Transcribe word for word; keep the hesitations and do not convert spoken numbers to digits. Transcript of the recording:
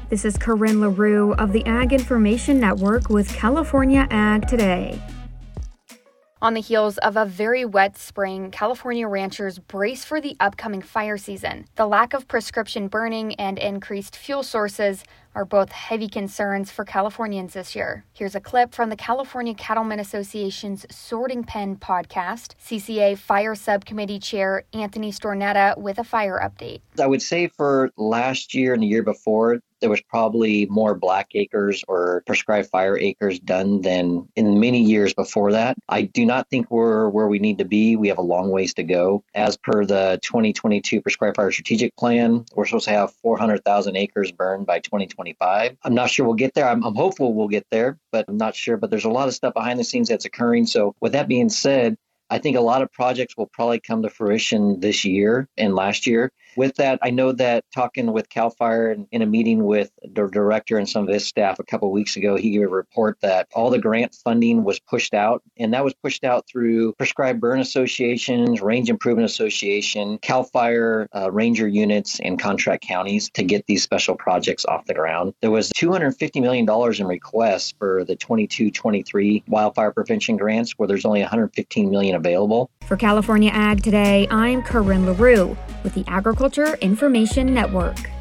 This is Corinne LaRue of the Ag Information Network with California Ag Today. On the heels of a very wet spring, California ranchers brace for the upcoming fire season. The lack of prescription burning and increased fuel sources are both heavy concerns for Californians this year. Here's a clip from the California Cattlemen Association's Sorting Pen podcast. C C A Fire Subcommittee Chair Anthony Stornetta with a fire update. I would say for last year and the year before, there was probably more black acres or prescribed fire acres done than in many years before that. I do not think we're where we need to be. We have a long ways to go. As per the twenty twenty-two Prescribed Fire Strategic Plan, we're supposed to have four hundred thousand acres burned by twenty twenty-five. I'm not sure we'll get there. I'm, I'm hopeful we'll get there, but I'm not sure. But there's a lot of stuff behind the scenes that's occurring. So with that being said, I think a lot of projects will probably come to fruition this year and last year. With that, I know that talking with CAL FIRE and in a meeting with the director and some of his staff a couple of weeks ago, he gave a report that all the grant funding was pushed out, and that was pushed out through Prescribed Burn Associations, Range Improvement Association, CAL FIRE uh, ranger units, and contract counties to get these special projects off the ground. There was two hundred fifty million dollars in requests for the twenty-two twenty-three wildfire prevention grants, where there's only one hundred fifteen million dollars available. For California Ag Today, I'm Corinne LaRue with the Agriculture Information Network.